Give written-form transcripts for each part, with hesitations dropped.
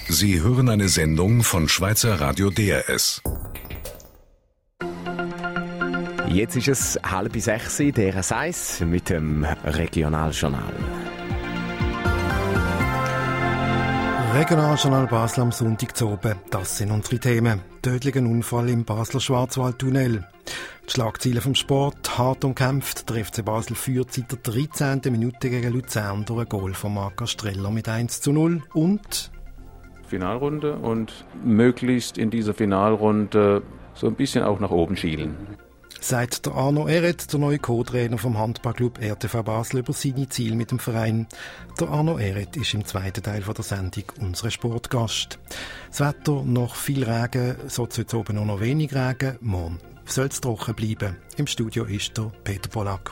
Sie hören eine Sendung von Schweizer Radio DRS. Jetzt ist es 5:30, DRS 1 mit dem Regionaljournal. Regionaljournal Basel am Sonntag zu oben. Das sind unsere Themen. Tödlicher Unfall im Basler Schwarzwaldtunnel. Die Schlagziele vom Sport, hart umkämpft. Der FC Basel führt seit der 13. Minute gegen Luzern durch ein Goal von Marco Streller mit 1:0 und Finalrunde und möglichst in dieser Finalrunde so ein bisschen auch nach oben schielen. Sagt der Arno Ehret, der neue Co-Trainer vom Handballclub RTV Basel, über seine Ziele mit dem Verein. Der Arno Ehret ist im zweiten Teil der Sendung unser Sportgast. Das Wetter, noch viel Regen, so zu oben nur noch wenig Regen. Morgen soll es trocken bleiben. Im Studio ist der Peter Polak.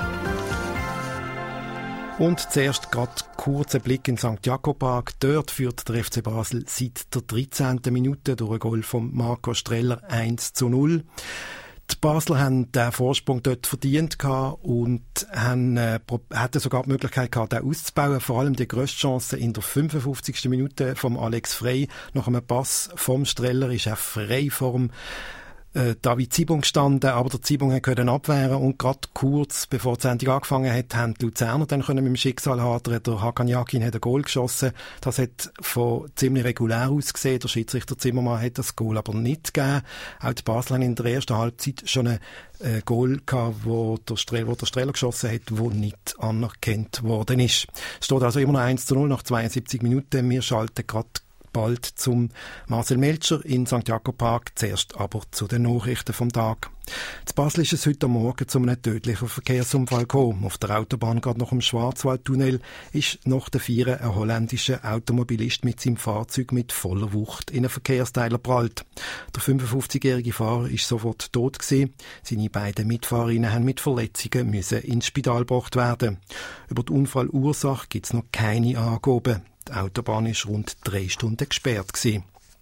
Und zuerst gerade kurzer Blick in St. Jakob-Park. Dort führt der FC Basel seit der 13. Minute durch ein Goal von Marco Streller 1:0. Die Basler haben den Vorsprung dort verdient und hatten sogar die Möglichkeit gehabt, den auszubauen. Vor allem die grösste Chance in der 55. Minute vom Alex Frey. Nach einem Pass vom Streller ist er frei vom David Zibung gestanden, aber der Zibung konnte abwehren und gerade kurz bevor die Sendung angefangen hat, haben die Luzerner dann mit dem Schicksal hadern. Der Hakan Yakin hat ein Goal geschossen. Das hat ziemlich regulär ausgesehen. Der Schiedsrichter Zimmermann hat das Goal aber nicht gegeben. Auch die Basler haben in der ersten Halbzeit schon ein Goal gehabt, wo der Streller geschossen hat, wo nicht anerkannt worden ist. Es steht also immer noch 1:0 nach 72 Minuten. Wir schalten gerade bald zum Marcel Melcher in St. Jakob-Park. Zuerst aber zu den Nachrichten vom Tag. In Basel ist es heute Morgen zu einem tödlichen Verkehrsunfall gekommen. Auf der Autobahn gerade nach dem Schwarzwaldtunnel ist nach der Vieren ein holländischer Automobilist mit seinem Fahrzeug mit voller Wucht in einen Verkehrsteiler prallt. Der 55-jährige Fahrer ist sofort tot gewesen. Seine beiden Mitfahrerinnen haben mit Verletzungen ins Spital gebracht werden. Über die Unfallursache gibt es noch keine Angaben. Die Autobahn war rund 3 Stunden gesperrt gewesen.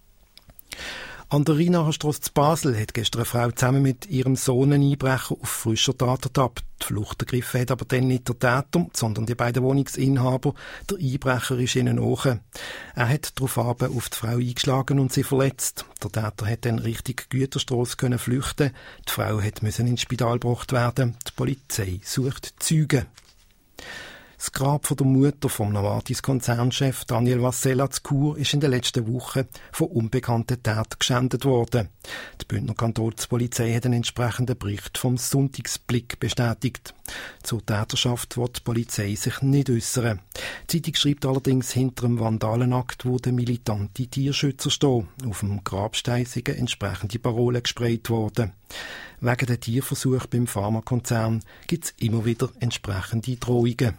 An der Rheinacher Strasse zu Basel hat gestern eine Frau zusammen mit ihrem Sohn einen Einbrecher auf frischer Tat ertappt. Die Flucht ergriffen hat aber dann nicht der Täter, sondern die beiden Wohnungsinhaber. Der Einbrecher ist ihnen nahe. Er hat daraufhin auf die Frau eingeschlagen und sie verletzt. Der Täter hat dann Richtung Güterstrasse flüchten. Die Frau musste ins Spital gebracht werden. Die Polizei sucht Zeugen. Das Grab von der Mutter vom Novartis-Konzernchef Daniel Vassella zu Chur ist in den letzten Wochen von unbekannten Tätern geschändet worden. Die Bündner Kantonspolizei hat einen entsprechenden Bericht vom Sonntagsblick bestätigt. Zur Täterschaft will die Polizei sich nicht äußern. Die Zeitung schreibt allerdings, hinter einem Vandalenakt, wo der militante Tierschützer stehen. Auf dem Grabstein sind entsprechende Parolen gesprayt worden. Wegen der Tierversuche beim Pharmakonzern gibt es immer wieder entsprechende Drohungen.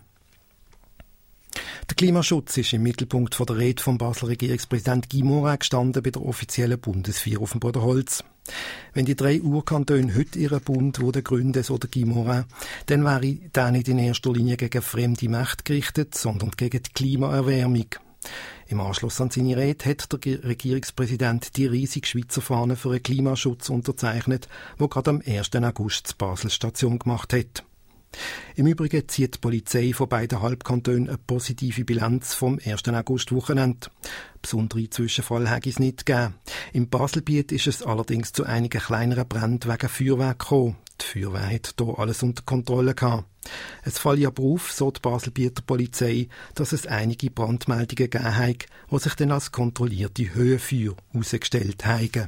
Der Klimaschutz ist im Mittelpunkt der Rede vom Basler Regierungspräsident Guy Morin gestanden bei der offiziellen Bundesfeier auf dem Bodenholz. Wenn die 3 Urkantone heute ihren Bund gründen, so der Guy Morin, dann wäre der nicht in erster Linie gegen fremde Mächte gerichtet, sondern gegen die Klimaerwärmung. Im Anschluss an seine Rede hat der Regierungspräsident die riesige Schweizer Fahne für einen Klimaschutz unterzeichnet, die gerade am 1. August zu Basel Station gemacht hat. Im Übrigen zieht die Polizei von beiden Halbkantonen eine positive Bilanz vom 1. August-Wochenende. Besondere Zwischenfälle hätte es nicht gegeben. Im Baselbiet ist es allerdings zu einigen kleineren Bränden wegen Feuerwerk gekommen. Die Feuerwehr hat hier alles unter Kontrolle gehabt. Es falle aber auf, so die Baselbieter Polizei, dass es einige Brandmeldungen gegeben hat, die sich dann als kontrollierte Höhenfeuer herausgestellt haben.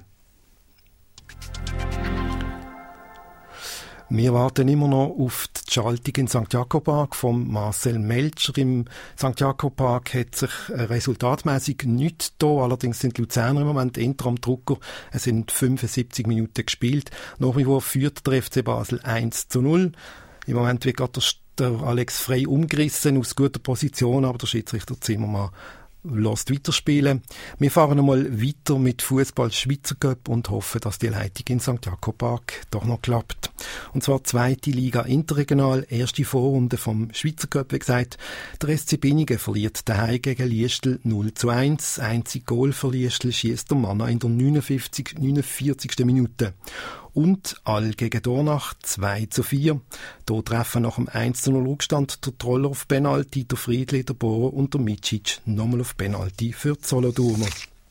Wir warten immer noch auf die Schaltung in St. Jakob-Park von Marcel Melcher. Im St. Jakob-Park hat sich resultatmäßig nichts da. Allerdings sind die Luzerner im Moment eher am Drucker. Es sind 75 Minuten gespielt. Nach wie vor führt der FC Basel 1:0. Im Moment wird gerade der Alex Frey umgerissen aus guter Position, aber der Schiedsrichter Zimmermann lässt weiterspielen. Wir fahren einmal weiter mit Fußball Schweizer Cup und hoffen, dass die Leitung in St. Jakob-Park doch noch klappt. Und zwar 2. Liga Interregional, erste Vorrunde vom Schweizer Cup, wie gesagt. Der SC Binnigen verliert daheim gegen Liestel 0:1. Einzig Goal für Liestel schiesst der Mann in der 49. Minute. und All gegen Dornach 2:4. Hier treffen nach dem 1:0 Rückstand der Troller auf Penalty, der Friedli, der Bohrer und der Micic nochmal auf Penalty für die Solothurner.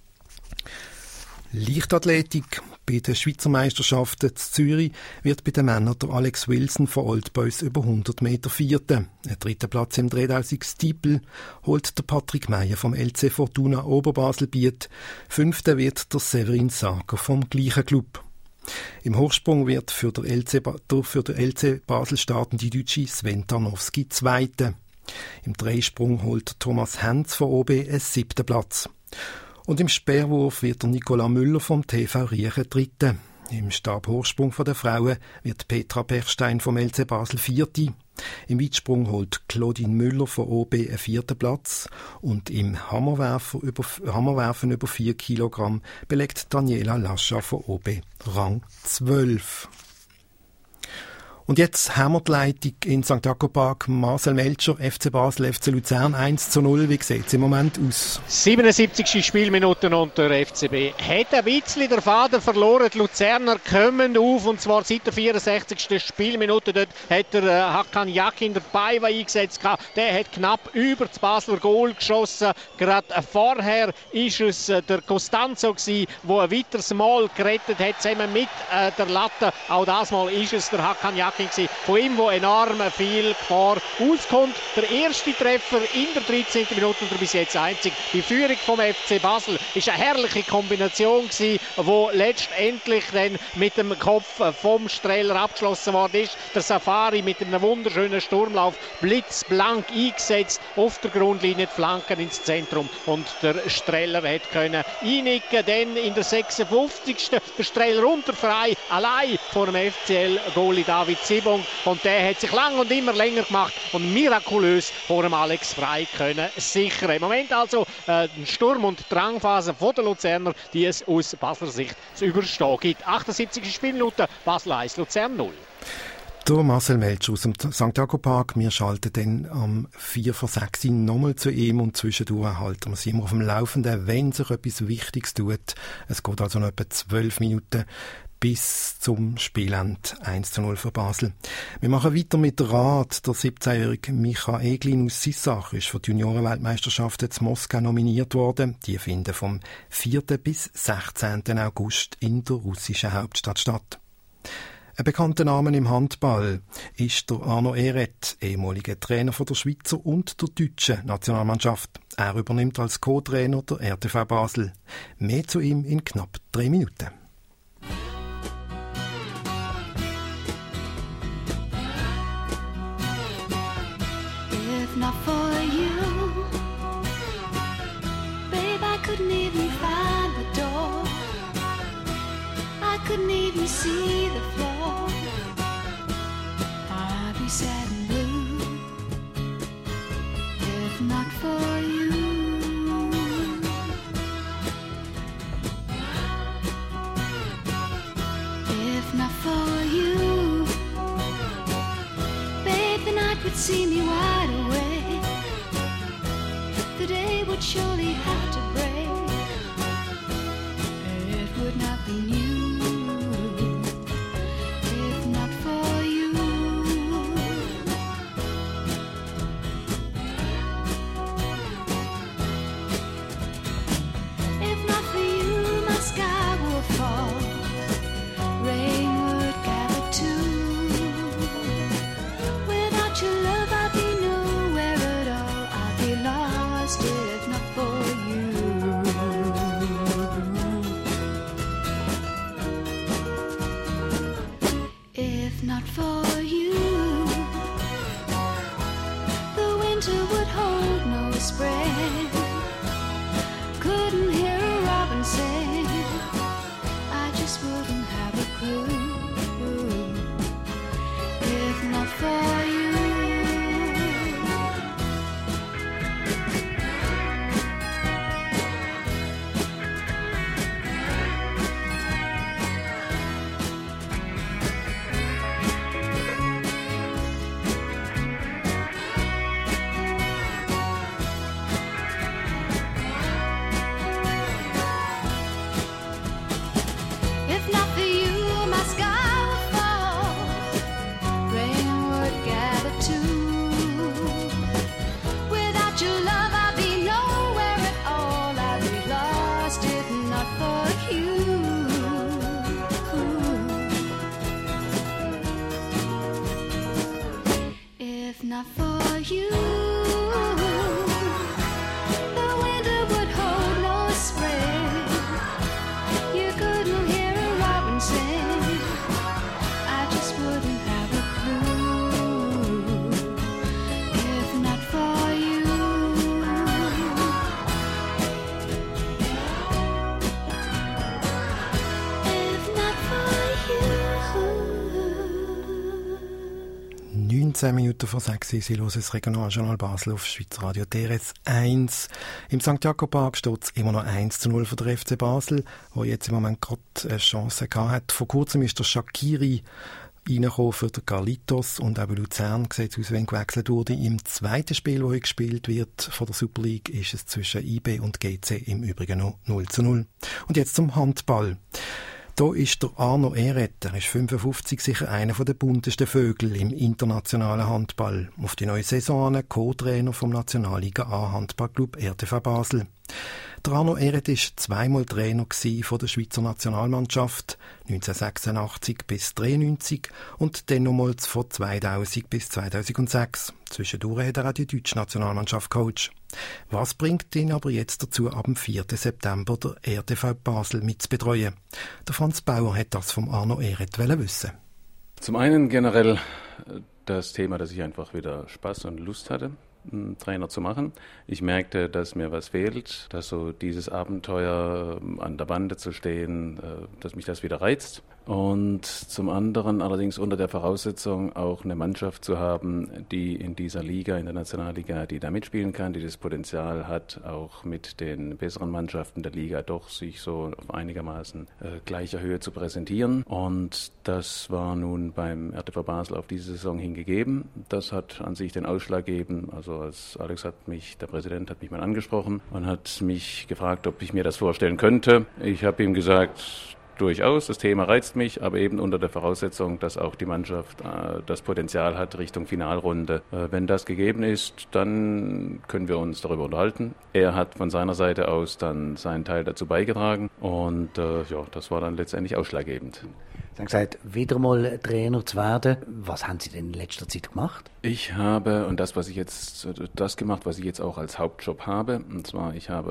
Leichtathletik. Bei den Schweizer Meisterschaften in Zürich wird bei den Männern der Alex Wilson von Old Boys über 100 Meter Vierter. Einen dritten Platz im 3000 Steeple holt der Patrick Meyer vom LC Fortuna Oberbasel-Biet. Fünfter wird der Severin Sager vom gleichen Club. Im Hochsprung wird für den LC Basel startende Deutsche Sven Tarnowski Zweiter. Im Dreisprung holt Thomas Henz von OB einen 7. Platz. Und im Speerwurf wird der Nicolas Müller vom TV Riechen Dritter. Im Stabhochsprung der Frauen wird Petra Pechstein vom LC Basel Vierte. Im Weitsprung holt Claudine Müller von OB einen 4. Platz. Und im Hammerwerfen über 4 Kilogramm belegt Daniela Lascha von OB Rang 12. Und jetzt haben wir die Leitung in St. Jakob-Park. Marcel Melcher, FC Basel, FC Luzern 1:0. Wie sieht es im Moment aus? 77. Spielminuten und der FCB hat ein bisschen den Faden verloren. Die Luzerner kommen auf, und zwar seit der 64. Spielminute. Dort hat der Hakan Yakin der Paiva eingesetzt. Der hat knapp über das Basler Goal geschossen. Gerade vorher war es der Costanzo, der ein weiteres Mal gerettet hat, zusammen mit der Latte. Auch das Mal ist es der Hakan Yakin von ihm, wo enorm viel Gefahr auskommt. Der erste Treffer in der 13. Minute und bis jetzt einzig. Die Führung vom FC Basel ist eine herrliche Kombination gewesen, wo letztendlich dann mit dem Kopf vom Streller abgeschlossen worden ist. Der Safari mit einem wunderschönen Sturmlauf blitzblank eingesetzt auf der Grundlinie, die Flanken ins Zentrum, und der Streller hat können einnicken. Dann in der 56. der Streller unterfrei allein vor dem FCL-Goalie David Sibong, und der hat sich lang und immer länger gemacht und mirakulös vor dem Alex Frei können sichern. Im Moment also eine Sturm- und Drangphase von der Luzerner, die es aus Basler Sicht zu überstehen gibt. 78. Spielminute, Basel 1, Luzern 0. Der Marcel Melcher aus dem St. Jakob-Park. Wir schalten dann am 5:06 nochmal zu ihm, und zwischendurch halten wir sie immer auf dem Laufenden, wenn sich etwas Wichtiges tut. Es geht also noch etwa 12 Minuten bis zum Spielende 1:0 für Basel. Wir machen weiter mit Rad. Der 17-jährige Micha Eglin aus Sissach ist für die Juniorenweltmeisterschaften in Moskau nominiert worden. Die finden vom 4. bis 16. August in der russischen Hauptstadt statt. Ein bekannter Name im Handball ist der Arno Ehret, ehemaliger Trainer von der Schweizer und der deutschen Nationalmannschaft. Er übernimmt als Co-Trainer der RTV Basel. Mehr zu ihm in knapp 3 Minuten. Not for you, babe, I couldn't even find the door. I couldn't even see the floor. I'd be sad and blue if not for you. If not for you, babe, the night would see me wide awake. The day would surely have to break. It would not be new if not for you. If not for you, my sky would fall. Rain would gather too. Without your love, I'd be nowhere at all. I'd be lost if not for you. you. The winter would hold no spring. You couldn't hear a robin sing. I just wouldn't have a clue if not for you. If not for you. 19 Minuten vor 6 Uhr, Sie hören das Regionaljournal Basel auf Schweizer Radio DRS 1. Im St. Jakob-Park steht es immer noch 1:0 für den FC Basel, der jetzt im Moment gerade eine Chance gehabt hat. Vor kurzem ist der Shaqiri reingekommen für den Carlitos und auch bei Luzern sieht es aus, wenn gewechselt wurde. Im zweiten Spiel, das heute gespielt wird von der Super League, ist es zwischen IB und GC im Übrigen noch 0:0. Und jetzt zum Handball. Da ist der Arno Ehret, er ist 55, sicher einer der buntesten Vögel im internationalen Handball. Auf die neue Saison Co-Trainer vom Nationalliga A Handballclub RTV Basel. Der Arno Ehret war zweimal Trainer von der Schweizer Nationalmannschaft, 1986 bis 1993 und dann nochmals von 2000 bis 2006. Zwischendurch hat er auch die deutsche Nationalmannschaft gecoacht. Was bringt ihn aber jetzt dazu, ab dem 4. September der RTV Basel mitzubetreuen? Der Franz Bauer hat das vom Arno Ehret wissen. Zum einen generell das Thema, dass ich einfach wieder Spaß und Lust hatte, einen Trainer zu machen. Ich merkte, dass mir was fehlt, dass so dieses Abenteuer an der Bande zu stehen, dass mich das wieder reizt. Und zum anderen allerdings unter der Voraussetzung auch eine Mannschaft zu haben, die in dieser Liga, in der Nationalliga, die da mitspielen kann, die das Potenzial hat, auch mit den besseren Mannschaften der Liga doch sich so auf einigermaßen gleicher Höhe zu präsentieren. Und das war nun beim RTV Basel auf diese Saison hingegeben. Das hat an sich den Ausschlag gegeben. Also der Präsident hat mich mal angesprochen und hat mich gefragt, ob ich mir das vorstellen könnte. Ich habe ihm gesagt, durchaus, das Thema reizt mich, aber eben unter der Voraussetzung, dass auch die Mannschaft das Potenzial hat Richtung Finalrunde. Wenn das gegeben ist, dann können wir uns darüber unterhalten. Er hat von seiner Seite aus dann seinen Teil dazu beigetragen und das war dann letztendlich ausschlaggebend. Sie haben gesagt, wieder mal Trainer zu werden. Was haben Sie denn in letzter Zeit gemacht? Ich habe, und das gemacht, was ich jetzt auch als Hauptjob habe, und zwar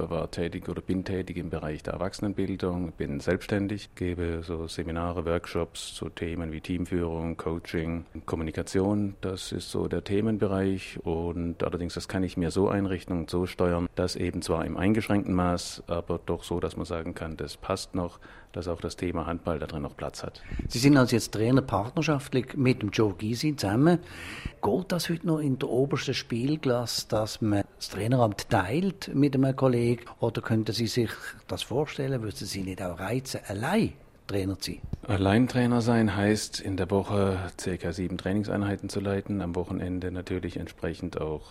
bin tätig im Bereich der Erwachsenenbildung, bin selbstständig, gebe so Seminare, Workshops zu Themen wie Teamführung, Coaching, Kommunikation. Das ist so der Themenbereich und allerdings das kann ich mir so einrichten und so steuern, dass eben zwar im eingeschränkten Maß, aber doch so, dass man sagen kann, das passt noch, dass auch das Thema Handball da drin noch Platz hat. Sie sind also jetzt Trainer partnerschaftlich mit dem Joe Gysi zusammen. Geht das heute noch in der obersten Spielklasse, dass man das Traineramt teilt mit einem Kollegen? Oder könnten Sie sich das vorstellen, würden Sie nicht auch reizen, allein Trainer zu sein? Allein Trainer sein heißt, in der Woche ca. 7 Trainingseinheiten zu leiten, am Wochenende natürlich entsprechend auch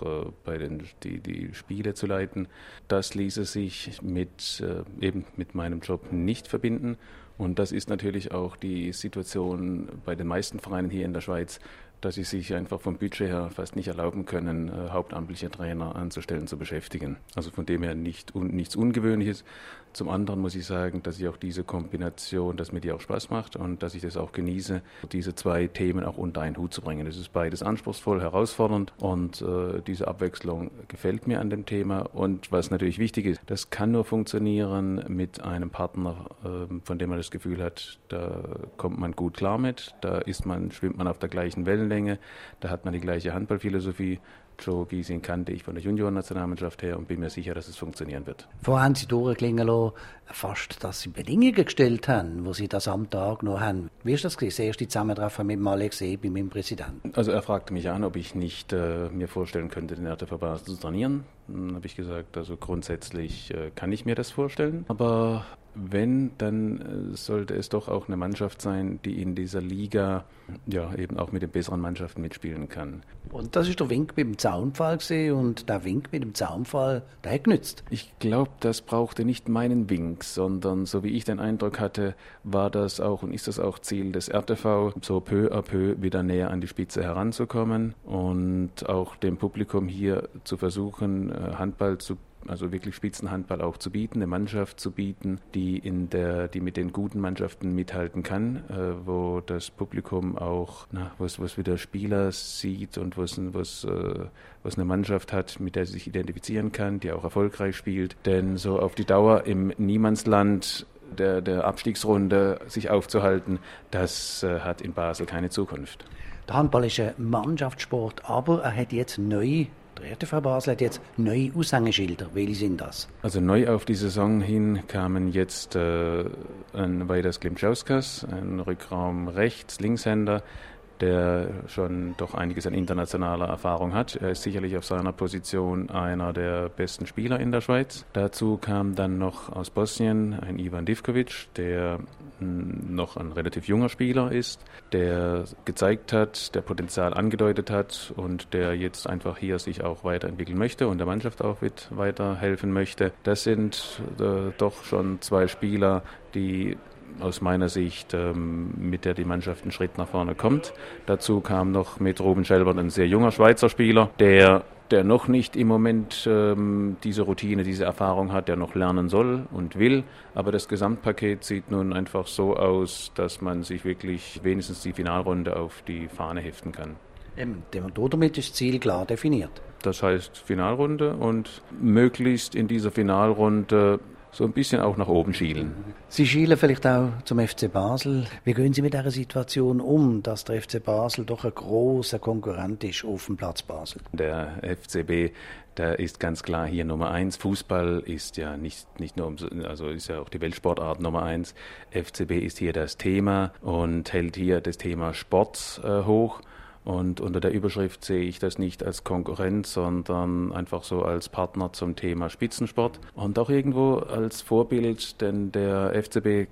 die Spiele zu leiten. Das ließe sich mit meinem Job nicht verbinden. Und das ist natürlich auch die Situation bei den meisten Vereinen hier in der Schweiz, dass sie sich einfach vom Budget her fast nicht erlauben können, hauptamtliche Trainer anzustellen, zu beschäftigen. Also von dem her nichts Ungewöhnliches. Zum anderen muss ich sagen, dass ich auch diese Kombination, dass mir die auch Spaß macht und dass ich das auch genieße, diese zwei Themen auch unter einen Hut zu bringen. Das ist beides anspruchsvoll, herausfordernd und diese Abwechslung gefällt mir an dem Thema. Und was natürlich wichtig ist, das kann nur funktionieren mit einem Partner, von dem man das Gefühl hat, da kommt man gut klar mit, schwimmt man auf der gleichen Wellenlänge, da hat man die gleiche Handballphilosophie. Joe Gysi kannte ich von der Junioren-Nationalmannschaft her und bin mir sicher, dass es funktionieren wird. Vorher haben Sie durchklingen lassen, fast, dass Sie Bedingungen gestellt haben, wo Sie das am Tag noch haben. Wie ist das gewesen, das erste Zusammentreffen mit Alex Ebi, mit dem Präsidenten? Also er fragte mich an, ob ich nicht mir vorstellen könnte, den RTV Basel zu trainieren. Dann habe ich gesagt, also grundsätzlich kann ich mir das vorstellen, aber wenn, dann sollte es doch auch eine Mannschaft sein, die in dieser Liga eben auch mit den besseren Mannschaften mitspielen kann. Und das ist der Wink mit dem Zaunpfahl gewesen, und der Wink mit dem Zaunpfahl, der hat genützt. Ich glaube, das brauchte nicht meinen Wink, sondern so wie ich den Eindruck hatte, war das auch und ist das auch Ziel des RTV, so peu à peu wieder näher an die Spitze heranzukommen und auch dem Publikum hier zu versuchen, Handball zu also wirklich Spitzenhandball auch zu bieten, eine Mannschaft zu bieten, die mit den guten Mannschaften mithalten kann, wo das Publikum auch, was wieder Spieler sieht und was eine Mannschaft hat, mit der sie sich identifizieren kann, die auch erfolgreich spielt. Denn so auf die Dauer im Niemandsland der Abstiegsrunde sich aufzuhalten, das hat in Basel keine Zukunft. Der Handball ist ein Mannschaftssport, aber er hat jetzt der RTV Basel hat jetzt neue Aushängeschilder. Welche sind das? Also neu auf die Saison hin kamen jetzt ein Vaidas Klimčauskas, ein Rückraum rechts, Linkshänder, der schon doch einiges an internationaler Erfahrung hat. Er ist sicherlich auf seiner Position einer der besten Spieler in der Schweiz. Dazu kam dann noch aus Bosnien ein Ivan Divkovic, der noch ein relativ junger Spieler ist, der gezeigt hat, der Potenzial angedeutet hat und der jetzt einfach hier sich auch weiterentwickeln möchte und der Mannschaft auch weiterhelfen möchte. Das sind doch schon 2 Spieler, die aus meiner Sicht, mit der die Mannschaft einen Schritt nach vorne kommt. Dazu kam noch mit Ruben Schelbert ein sehr junger Schweizer Spieler, der noch nicht im Moment diese Routine, diese Erfahrung hat, der noch lernen soll und will. Aber das Gesamtpaket sieht nun einfach so aus, dass man sich wirklich wenigstens die Finalrunde auf die Fahne heften kann. Damit ist das Ziel klar definiert. Das heißt Finalrunde und möglichst in dieser Finalrunde so ein bisschen auch nach oben schielen. Sie schielen vielleicht auch zum FC Basel. Wie gehen Sie mit dieser Situation um, dass der FC Basel doch ein grosser Konkurrent ist auf dem Platz Basel? Der FCB, da ist ganz klar hier Nummer 1. Fußball ist ja nicht nur, also ist ja auch die Weltsportart Nummer 1. FCB ist hier das Thema und hält hier das Thema Sport hoch. Und unter der Überschrift sehe ich das nicht als Konkurrent, sondern einfach so als Partner zum Thema Spitzensport und auch irgendwo als Vorbild, denn der FCB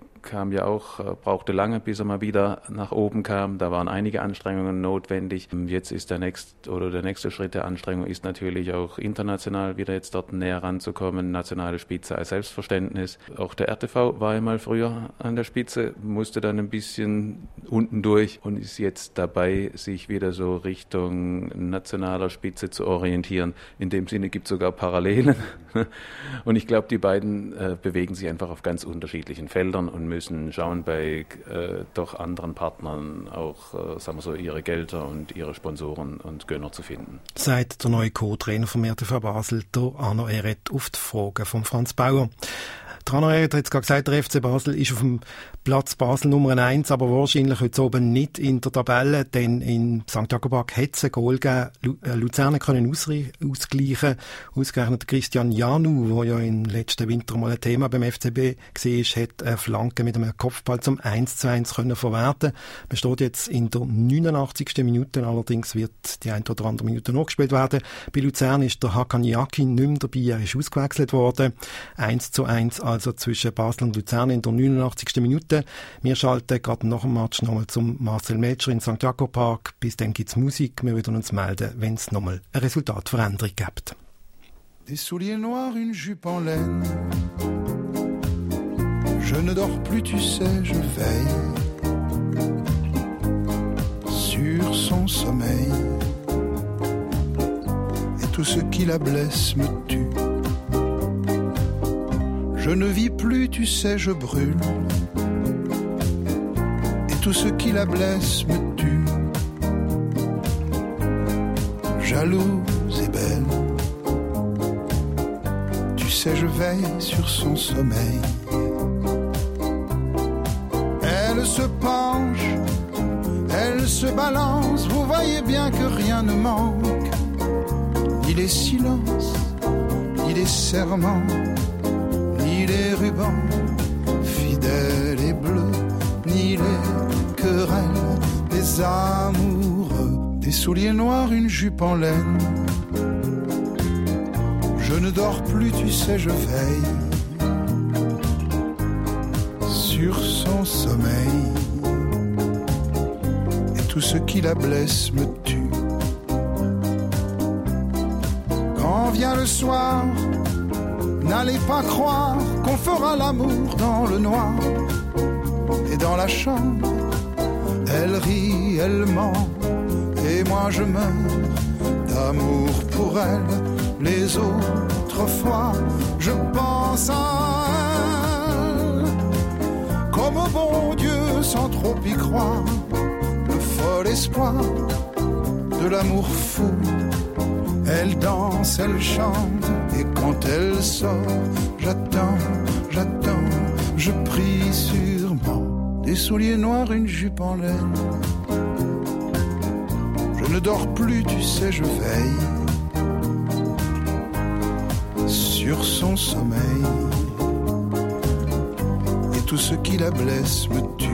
brauchte lange, bis er mal wieder nach oben kam. Da waren einige Anstrengungen notwendig. Jetzt ist der nächste Schritt der Anstrengung ist natürlich auch international wieder jetzt dort näher ranzukommen. Nationale Spitze als Selbstverständnis. Auch der RTV war einmal früher an der Spitze, musste dann ein bisschen unten durch und ist jetzt dabei, sich wieder so Richtung nationaler Spitze zu orientieren. In dem Sinne gibt es sogar Parallelen. Und ich glaube, die beiden bewegen sich einfach auf ganz unterschiedlichen Feldern und müssen schauen, bei doch anderen Partnern auch, ihre Gelder und ihre Sponsoren und Gönner zu finden. Sagt der neue Co-Trainer vom RTV Basel, der Arno Ehret, auf die Frage von Franz Bauer. Der Arno Ehret hat jetzt gerade gesagt, der FC Basel ist auf dem Platz Basel Nummer 1, aber wahrscheinlich heute oben nicht in der Tabelle, denn in St. Jakobak hat es ein Goal gegeben. Luzern können ausgleichen. Ausgerechnet Christian Janu, der ja im letzten Winter mal ein Thema beim FCB war, hat eine Flanke mit einem Kopfball zum 1:1 können verwerten. Man steht jetzt in der 89. Minute, allerdings wird die eine oder andere Minute nachgespielt werden. Bei Luzern ist der Hakan Yakin nicht mehr dabei, er ist ausgewechselt worden. 1:1 also zwischen Basel und Luzern in der 89. Minute. Wir schalten gerade nach dem Match nochmal zum Marcel Metscher in St. Jakob Park. Bis dann gibt's Musik. Wir würden uns melden, wenn es nochmal eine Resultatveränderung gibt. Des souliers noirs, une jupe en laine. Je ne dors plus, tu sais, je veille sur son sommeil. Et tout ce qui la blesse me tue. Je ne vis plus, tu sais, je brûle. Et tout ce qui la blesse me tue. Jalouse et belle. Tu sais, je veille sur son sommeil. Elle se penche, elle se balance. Vous voyez bien que rien ne manque. Ni les silences, ni les serments, ni les rubans fidèles et bleus, ni les querelles des amoureux. Des souliers noirs, une jupe en laine. Je ne dors plus, tu sais, je veille sur son sommeil. Et tout ce qui la blesse me tue. Quand vient le soir, n'allez pas croire qu'on fera l'amour dans le noir. Et dans la chambre, elle rit, elle ment. Et moi je meurs d'amour pour elle. Les autres autrefois, je pense à elle. Comme au bon Dieu sans trop y croire, le fol espoir de l'amour fou. Elle danse, elle chante, et quand elle sort, j'attends, je prie sûrement. Des souliers noirs, une jupe en laine. Je ne dors plus, tu sais, je veille sur son sommeil. Et tout ce qui la blesse me tue.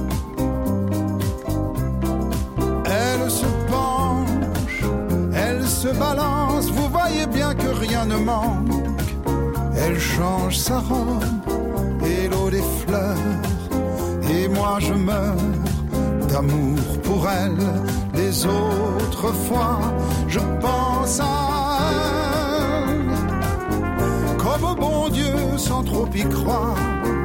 Elle se penche, elle se balance, vous voyez bien que rien ne manque. Elle change sa robe et l'eau des fleurs. Et moi je meurs d'amour pour elle. Les autres fois, je pense à elle. Comme au bon Dieu sans trop y croire.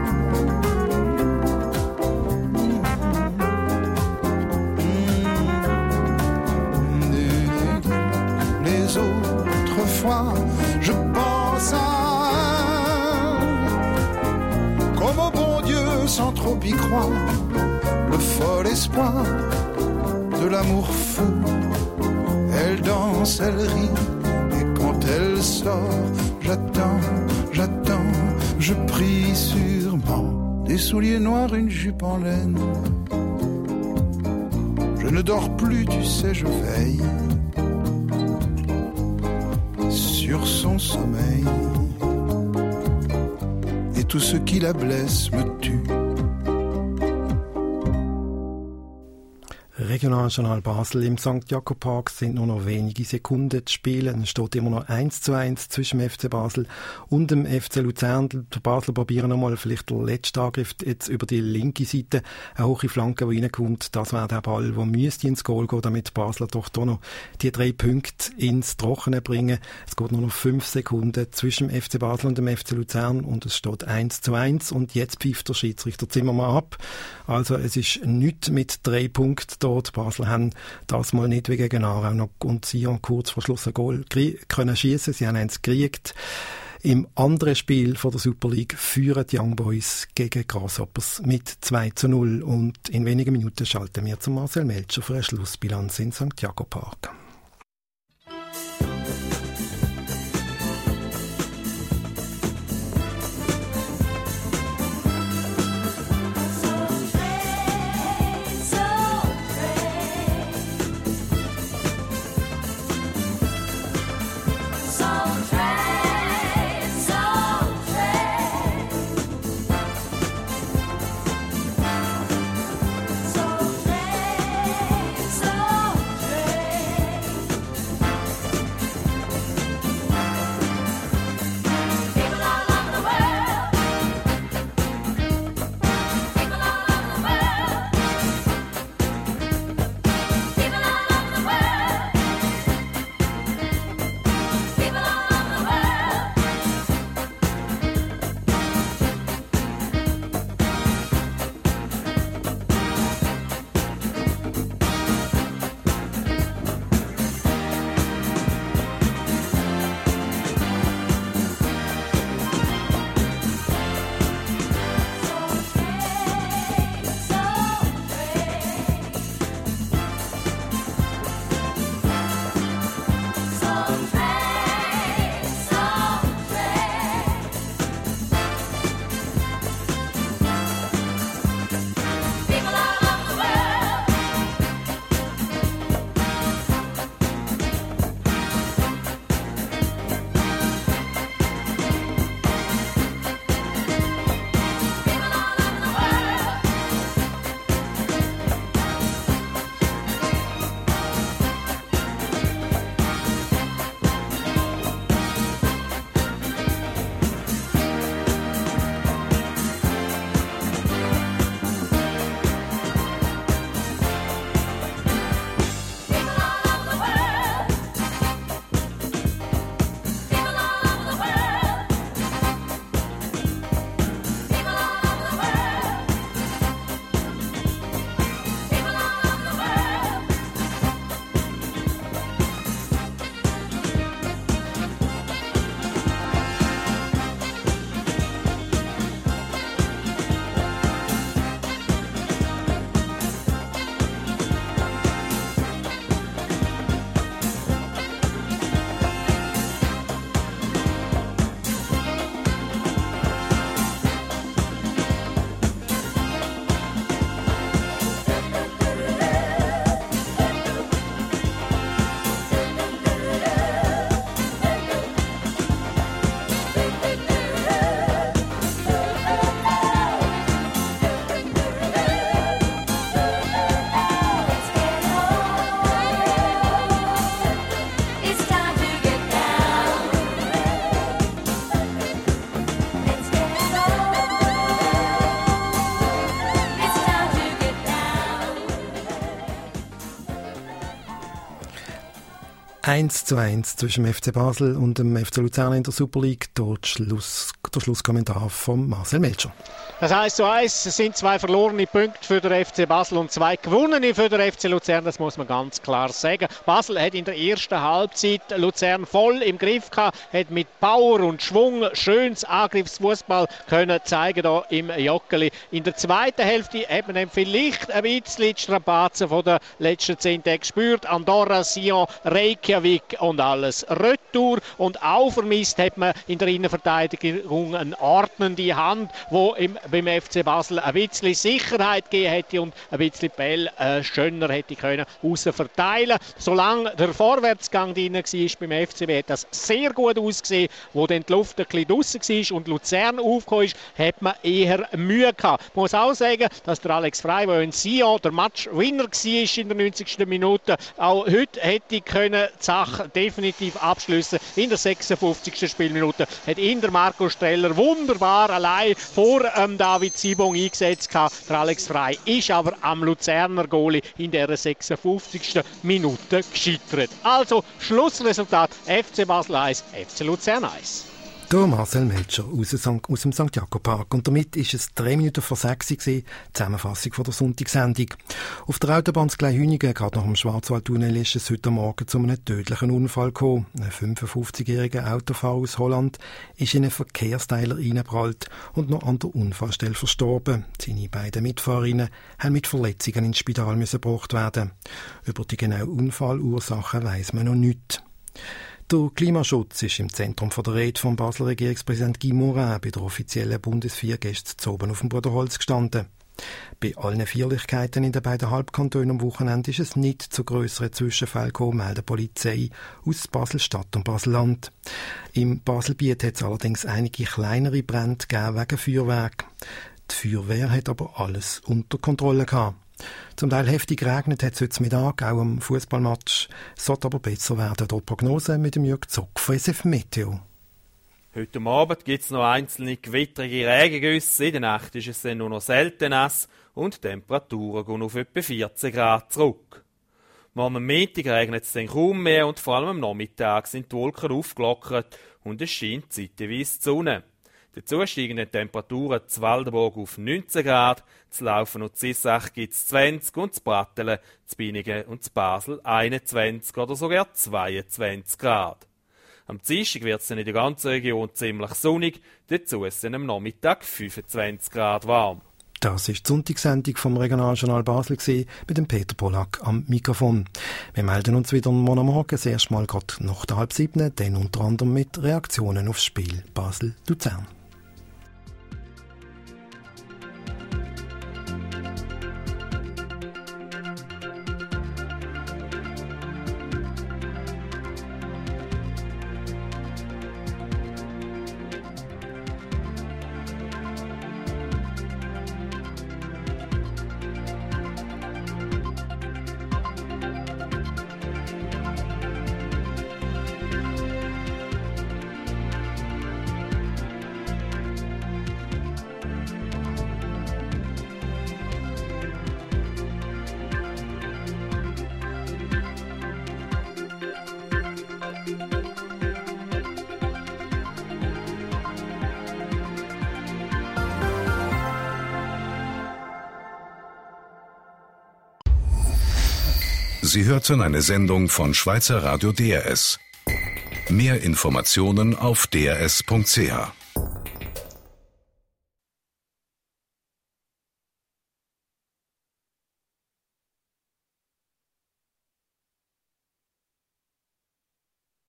Les autres fois, je pense à elle. Comme au bon Dieu sans trop y croire. Le fol espoir de l'amour fou. Elle danse, elle rit, et quand elle sort, j'attends, je prie sûrement. Des souliers noirs, une jupe en laine. Je ne dors plus, tu sais, je veille sur son sommeil. Et tout ce qui la blesse me tue. Regionaljournal Basel. Im St. Jakob Park sind nur noch wenige Sekunden zu spielen. Es steht immer noch 1:1 zwischen dem FC Basel und dem FC Luzern. Die Basel probieren nochmal vielleicht der letzte Angriff jetzt über die linke Seite. Eine hohe Flanke, die reinkommt. Das wäre der Ball, der müsste ins Goal gehen, damit Basler doch da noch die 3 Punkte ins Trockene bringen. Es geht nur noch 5 Sekunden zwischen dem FC Basel und dem FC Luzern und es steht 1:1 und jetzt pfeift der Schiedsrichter Zimmermann ab. Also es ist nichts mit 3 Punkten da. Die Basel haben das mal nicht wie gegen Aarau noch und Sion kurz vor Schluss ein Goal können schiessen. Sie haben eins gekriegt. Im anderen Spiel von der Super League führen die Young Boys gegen Grasshoppers mit 2:0 und in wenigen Minuten schalten wir zu Marcel Melcher für eine Schlussbilanz in St. Jakob Park. 1:1 zwischen dem FC Basel und dem FC Luzern in der Super League. Der Schlusskommentar von Marcel Melcher. Das 1:1 sind 2 verlorene Punkte für den FC Basel und 2 gewonnene für den FC Luzern, das muss man ganz klar sagen. Basel hat in der ersten Halbzeit Luzern voll im Griff gehabt, hat mit Power und Schwung schönes Angriffsfußball können zeigen da im Joggeli. In der zweiten Hälfte hat man dann vielleicht ein bisschen die Strapazen von der letzten 10 Tage gespürt. Andorra, Sion, Reykjavik und alles Retour. Und auch vermisst hat man in der Innenverteidigung eine ordnende Hand, die beim FC Basel ein bisschen Sicherheit gegeben hätte und ein bisschen Ball schöner hätte können raus verteilen. Solange der Vorwärtsgang drin war beim FCB, hat das sehr gut ausgesehen. Wo dann die Luft ein bisschen draussen war und Luzern aufgekommen ist, hat man eher Mühe gehabt. Ich muss auch sagen, dass der Alex Frey, der in Sion der Matchwinner war in der 90. Minute, auch heute hätte können die Sache definitiv abschliessen. In der 56. Spielminute hat ihn der Marco Streller wunderbar allein vor David Sibong eingesetzt gehabt. Der Alex Frey ist aber am Luzerner Goalie in der 56. Minute gescheitert. Also Schlussresultat FC Basel 1, FC Luzern 1. Der Marcel Melcher aus dem St. Jakob Park. Und damit ist es 3 Minuten vor 6 gewesen, die Zusammenfassung von der Sonntagssendung. Auf der Autobahn Glei-Hünigen, gerade nach dem Schwarzwaldtunnel, ist es heute Morgen zu einem tödlichen Unfall gekommen. Ein 55-jähriger Autofahrer aus Holland ist in einen Verkehrsteiler reingeprallt und noch an der Unfallstelle verstorben. Seine beiden Mitfahrerinnen haben mit Verletzungen ins Spital gebracht werden. Über die genaue Unfallursache weiss man noch nichts. Der Klimaschutz ist im Zentrum der Rede vom Basler Regierungspräsident Guy Morin bei der offiziellen Bundesviergäste zu oben auf dem Bruderholz gestanden. Bei allen Feierlichkeiten in den beiden Halbkantonen am Wochenende ist es nicht zu grösseren Zwischenfällen gekommen, meldet die Polizei aus Basel-Stadt und Basel-Land. Im Baselbiet hat es allerdings einige kleinere Brände gegeben wegen Feuerwerk. Die Feuerwehr hat aber alles unter Kontrolle gehabt. Zum Teil heftig geregnet hat es heute Mittag, auch am Fußballmatch. Es sollte aber besser werden. Die Prognose mit dem Jörg Zock von SF Meteo. Heute Abend gibt es noch einzelne gewittrige Regengüsse. In der Nacht ist es dann nur noch selten nass und die Temperaturen gehen auf etwa 14 Grad zurück. Morgen am Mittag regnet es dann kaum mehr und vor allem am Nachmittag sind die Wolken aufgelockert und es scheint zeitweise die Sonne. Dazu steigen die Temperaturen zu Waldenburg auf 19 Grad, zu Laufen und Zissach gibt es 20 und zu Brattelen, zu Biningen und zu Basel 21 oder sogar 22 Grad. Am Dienstag wird es dann in der ganzen Region ziemlich sonnig, dazu ist es dann am Nachmittag 25 Grad warm. Das war die Sonntagssendung vom Regionaljournal Basel mit dem Peter Pollack am Mikrofon. Wir melden uns wieder morgen Morgen, das erste Mal gerade nach der 6:30, dann unter anderem mit Reaktionen aufs Spiel Basel-Luzern. Sie hörten eine Sendung von Schweizer Radio DRS. Mehr Informationen auf drs.ch.